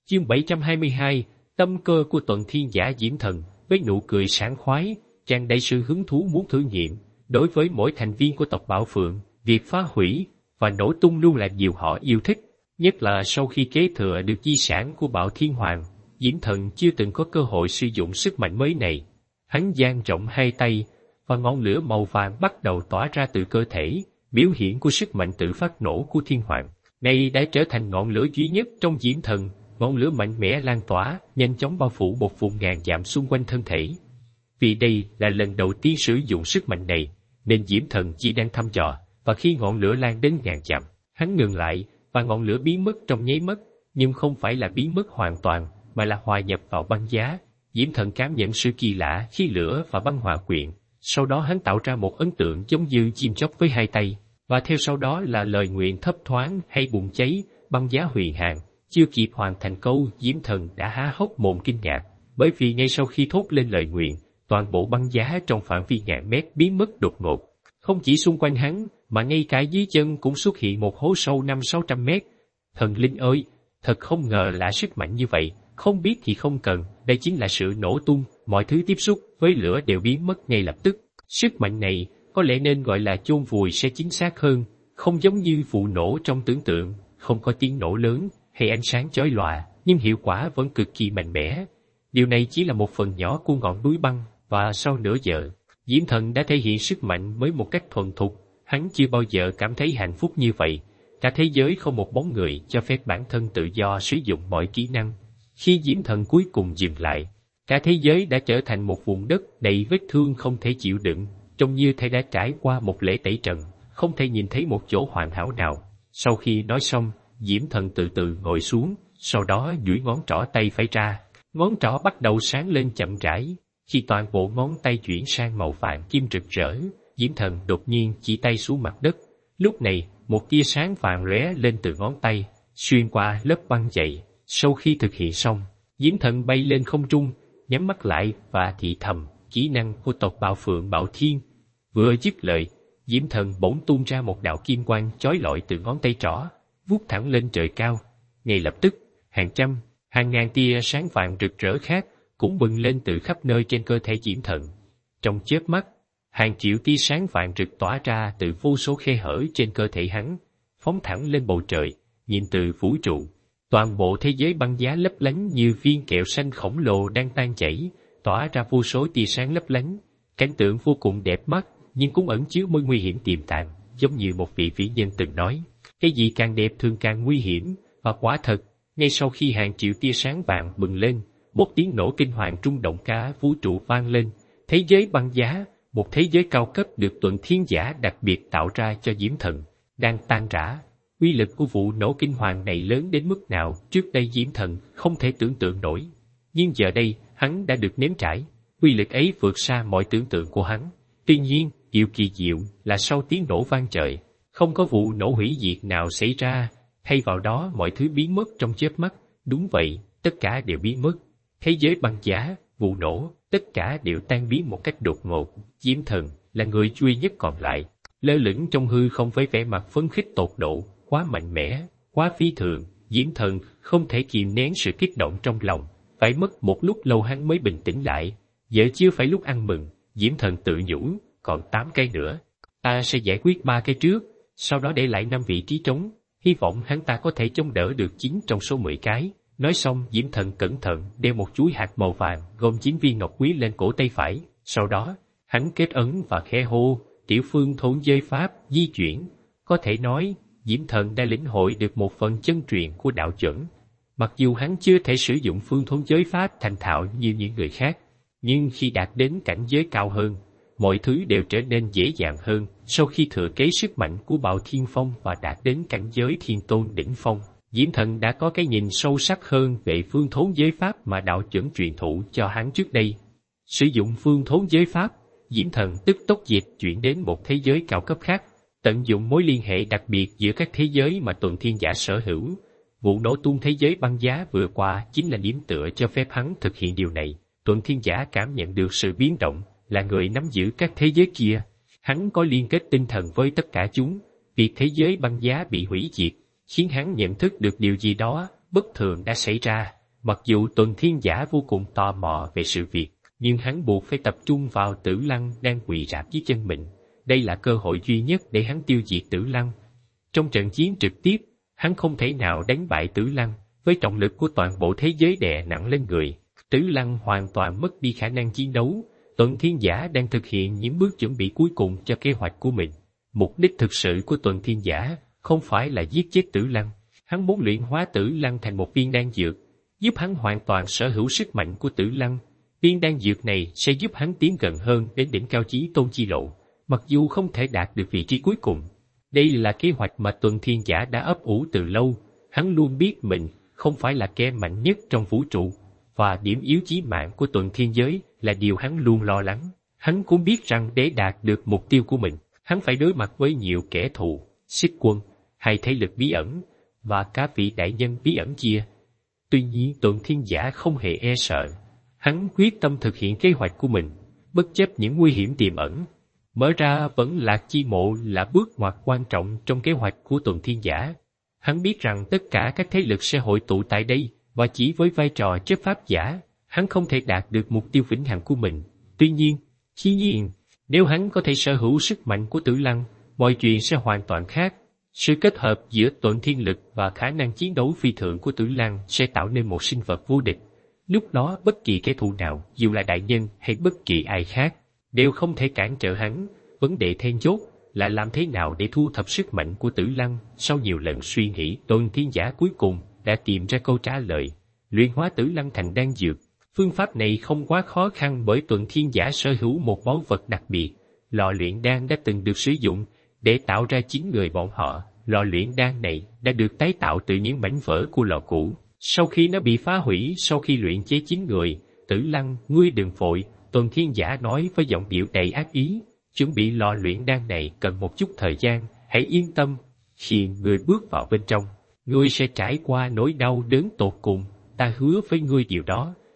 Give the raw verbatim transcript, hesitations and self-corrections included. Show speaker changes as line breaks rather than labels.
Chương bảy trăm hai mươi hai, tâm cơ của Tuần Thiên Giả Diễm Thần. Với nụ cười sảng khoái, tràn đầy sự hứng thú muốn thử nghiệm. Đối với mỗi thành viên của tộc Bảo Phượng, việc phá hủy và nổ tung luôn là điều họ yêu thích. Nhất là sau khi kế thừa được di sản của Bảo Thiên Hoàng, Diễm Thần chưa từng có cơ hội sử dụng sức mạnh mới này. Hắn dang rộng hai tay, và ngọn lửa màu vàng bắt đầu tỏa ra từ cơ thể, biểu hiện của sức mạnh tự phát nổ của Thiên Hoàng. Này đã trở thành ngọn lửa duy nhất trong Diễm Thần, ngọn lửa mạnh mẽ lan tỏa, nhanh chóng bao phủ một vùng ngàn dặm xung quanh thân thể. Vì đây là lần đầu tiên sử dụng sức mạnh này, nên Diễm Thần chỉ đang thăm dò, và khi ngọn lửa lan đến ngàn dặm, hắn ngừng lại, và ngọn lửa biến mất trong nháy mắt, nhưng không phải là biến mất hoàn toàn, mà là hòa nhập vào băng giá. Diễm Thần cảm nhận sự kỳ lạ khi lửa và băng hòa quyện. Sau đó hắn tạo ra một ấn tượng giống như chim chóc với hai tay, và theo sau đó là lời nguyện thấp thoáng hay bùng cháy, băng giá huyền hàng. Chưa kịp hoàn thành câu, Diễm Thần đã há hốc mồm kinh ngạc, bởi vì ngay sau khi thốt lên lời nguyện, toàn bộ băng giá trong phạm vi ngàn mét biến mất đột ngột. Không chỉ xung quanh hắn, mà ngay cả dưới chân cũng xuất hiện một hố sâu năm sáu trăm mét. Thần linh ơi, thật không ngờ là sức mạnh như vậy, không biết thì không cần, đây chính là sự nổ tung, mọi thứ tiếp xúc với lửa đều biến mất ngay lập tức. Sức mạnh này có lẽ nên gọi là chôn vùi sẽ chính xác hơn, không giống như vụ nổ trong tưởng tượng, không có tiếng nổ lớn hay ánh sáng chói lòa, nhưng hiệu quả vẫn cực kỳ mạnh mẽ. Điều này chỉ là một phần nhỏ của ngọn núi băng, và sau nửa giờ, Diễm Thần đã thể hiện sức mạnh với một cách thuần thục. Hắn chưa bao giờ cảm thấy hạnh phúc như vậy. Cả thế giới không một bóng người cho phép bản thân tự do sử dụng mọi kỹ năng. Khi Diễm Thần cuối cùng dừng lại, cả thế giới đã trở thành một vùng đất đầy vết thương không thể chịu đựng, trông như thể đã trải qua một lễ tẩy trần, không thể nhìn thấy một chỗ hoàn hảo nào. Sau khi nói xong, Diễm Thần từ từ ngồi xuống, sau đó duỗi ngón trỏ tay phải ra. Ngón trỏ bắt đầu sáng lên chậm rãi. Khi toàn bộ ngón tay chuyển sang màu vàng kim rực rỡ, Diễm Thần đột nhiên chỉ tay xuống mặt đất. Lúc này, một tia sáng vàng lóe lên từ ngón tay, xuyên qua lớp băng dày. Sau khi thực hiện xong, Diễm Thần bay lên không trung, nhắm mắt lại và thì thầm kỹ năng của tộc Bảo Phượng Bảo Thiên. Vừa dứt lời, Diễm Thần bỗng tung ra một đạo kim quang chói lọi từ ngón tay trỏ, vút thẳng lên trời cao. Ngay lập tức, hàng trăm, hàng ngàn tia sáng vàng rực rỡ khác cũng bừng lên từ khắp nơi trên cơ thể Diễm Thần. Trong chớp mắt, hàng triệu tia sáng vàng rực tỏa ra từ vô số khe hở trên cơ thể hắn, phóng thẳng lên bầu trời. Nhìn từ vũ trụ, toàn bộ thế giới băng giá lấp lánh như viên kẹo xanh khổng lồ đang tan chảy, tỏa ra vô số tia sáng lấp lánh. Cảnh tượng vô cùng đẹp mắt, nhưng cũng ẩn chứa mối nguy hiểm tiềm tàng, giống như một vị vĩ nhân từng nói, cái gì càng đẹp thường càng nguy hiểm. Và quả thật, ngay sau khi hàng triệu tia sáng vàng bừng lên, một tiếng nổ kinh hoàng rung động cả vũ trụ vang lên. Thế giới băng giá, một thế giới cao cấp được Tuần Thiên Giả đặc biệt tạo ra cho Diễm Thần, đang tan rã. Uy lực của vụ nổ kinh hoàng này lớn đến mức nào trước đây Diễm Thần không thể tưởng tượng nổi. Nhưng giờ đây, hắn đã được nếm trải, uy lực ấy vượt xa mọi tưởng tượng của hắn. Tuy nhiên, điều kỳ diệu là sau tiếng nổ vang trời, không có vụ nổ hủy diệt nào xảy ra, thay vào đó mọi thứ biến mất trong chớp mắt. Đúng vậy, tất cả đều biến mất. Thế giới băng giá, vụ nổ, tất cả đều tan biến một cách đột ngột. Diễm Thần là người duy nhất còn lại, lơ lửng trong hư không với vẻ mặt phấn khích tột độ, quá mạnh mẽ, quá phi thường. Diễm Thần không thể kìm nén sự kích động trong lòng, phải mất một lúc lâu hắn mới bình tĩnh lại. Giờ chưa phải lúc ăn mừng, Diễm Thần tự nhủ, còn tám cây nữa. Ta sẽ giải quyết ba cây trước, sau đó để lại năm vị trí trống, hy vọng hắn ta có thể chống đỡ được chín trong số mười cái. Nói xong, Diễm Thần cẩn thận đeo một chuỗi hạt màu vàng gồm chín viên ngọc quý lên cổ tay phải. Sau đó, hắn kết ấn và khẽ hô, tiểu phương thốn giới pháp di chuyển. Có thể nói, Diễm Thần đã lĩnh hội được một phần chân truyền của đạo chuẩn. Mặc dù hắn chưa thể sử dụng phương thốn giới pháp thành thạo như những người khác, nhưng khi đạt đến cảnh giới cao hơn, mọi thứ đều trở nên dễ dàng hơn. Sau khi thừa kế sức mạnh của Bạo Thiên Phong và đạt đến cảnh giới thiên tôn đỉnh phong, Diễm Thần đã có cái nhìn sâu sắc hơn về phương thốn giới pháp mà đạo chuẩn truyền thụ cho hắn trước đây. Sử dụng phương thốn giới pháp, Diễm Thần tức tốc dịch chuyển đến một thế giới cao cấp khác, tận dụng mối liên hệ đặc biệt giữa các thế giới mà Tuần Thiên Giả sở hữu. Vụ nổ tung thế giới băng giá vừa qua chính là điểm tựa cho phép hắn thực hiện điều này. Tuần Thiên Giả cảm nhận được sự biến động, là người nắm giữ các thế giới kia. Hắn có liên kết tinh thần với tất cả chúng. Việc thế giới băng giá bị hủy diệt khiến hắn nhận thức được điều gì đó bất thường đã xảy ra. Mặc dù Tuần Thiên Giả vô cùng tò mò về sự việc, nhưng hắn buộc phải tập trung vào Tử Lăng đang quỳ rạp dưới chân mình. Đây là cơ hội duy nhất để hắn tiêu diệt Tử Lăng. Trong trận chiến trực tiếp, hắn không thể nào đánh bại Tử Lăng, với trọng lực của toàn bộ thế giới đè nặng lên người. Tử Lăng hoàn toàn mất đi khả năng chiến đấu. Tuần Thiên Giả đang thực hiện những bước chuẩn bị cuối cùng cho kế hoạch của mình. Mục đích thực sự của Tuần Thiên Giả không phải là giết chết Tử Lăng. Hắn muốn luyện hóa Tử Lăng thành một viên đan dược, giúp hắn hoàn toàn sở hữu sức mạnh của Tử Lăng. Viên đan dược này sẽ giúp hắn tiến gần hơn đến đỉnh cao chí tôn chi lộ, mặc dù không thể đạt được vị trí cuối cùng. Đây là kế hoạch mà Tuần Thiên Giả đã ấp ủ từ lâu. Hắn luôn biết mình không phải là kẻ mạnh nhất trong vũ trụ, và điểm yếu chí mạng của Tuần Thiên Giới là điều hắn luôn lo lắng. Hắn cũng biết rằng để đạt được mục tiêu của mình, hắn phải đối mặt với nhiều kẻ thù, Xích Quân, hay thế lực bí ẩn, và cả vị đại nhân bí ẩn kia. Tuy nhiên Tuần Thiên Giả không hề e sợ. Hắn quyết tâm thực hiện kế hoạch của mình, bất chấp những nguy hiểm tiềm ẩn. Mở ra vẫn Lạc Chi Mộ là bước ngoặt quan trọng trong kế hoạch của Tuần Thiên Giả. Hắn biết rằng tất cả các thế lực sẽ hội tụ tại đây, và chỉ với vai trò chấp pháp giả, hắn không thể đạt được mục tiêu vĩnh hằng của mình. Tuy nhiên, dĩ nhiên, nếu hắn có thể sở hữu sức mạnh của Tử Lăng, mọi chuyện sẽ hoàn toàn khác. Sự kết hợp giữa Tuần Thiên lực và khả năng chiến đấu phi thường của Tử Lăng sẽ tạo nên một sinh vật vô địch. Lúc đó bất kỳ kẻ thù nào, dù là đại nhân hay bất kỳ ai khác, đều không thể cản trở hắn. Vấn đề then chốt là làm thế nào để thu thập sức mạnh của Tử Lăng. Sau nhiều lần suy nghĩ, Tuần Thiên Giả cuối cùng đã tìm ra câu trả lời: luyện hóa Tử Lăng thành đan dược. Phương pháp này không quá khó khăn bởi Tuần Thiên Giả sở hữu một báu vật đặc biệt. Lò luyện đan đã từng được sử dụng để tạo ra chín người bọn họ. Lò luyện đan này đã được tái tạo từ những mảnh vỡ của lò cũ. Sau khi nó bị phá hủy sau khi luyện chế chín người, Tử Lăng, ngươi đừng vội, Tuần Thiên Giả nói với giọng điệu đầy ác ý. Chuẩn bị lò luyện đan này cần một chút thời gian, hãy yên tâm. Khi ngươi bước vào bên trong, ngươi sẽ trải qua nỗi đau đớn tột cùng. Ta hứa với ngươi điều đó.